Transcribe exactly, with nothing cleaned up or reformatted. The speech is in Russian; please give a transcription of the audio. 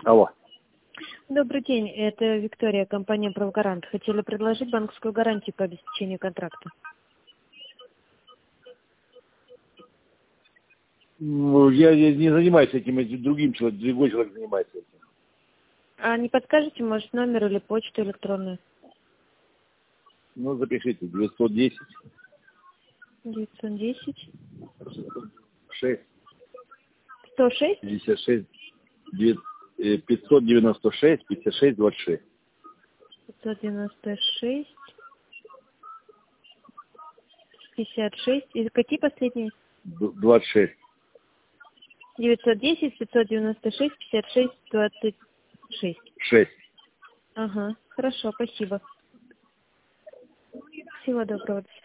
Алло. Добрый день, это Виктория, компания «Правгарант». Хотели предложить банковскую гарантию по обеспечению контракта. Ну, я, я не занимаюсь этим, этим другим человеком, другой человек занимается этим. А не подскажете, может, номер или почту электронную? Ну, запишите, девятьсот десять девятьсот десять шесть сто шесть пятьдесят шесть пятьсот девяносто шесть пятьдесят шесть двадцать шесть. пятьсот девяносто шесть пятьдесят шесть. И какие последние? двадцать шесть. девятьсот десять пятьсот девяносто шесть пятьдесят шесть двадцать шесть. шесть. Ага, хорошо, спасибо. Всего доброго.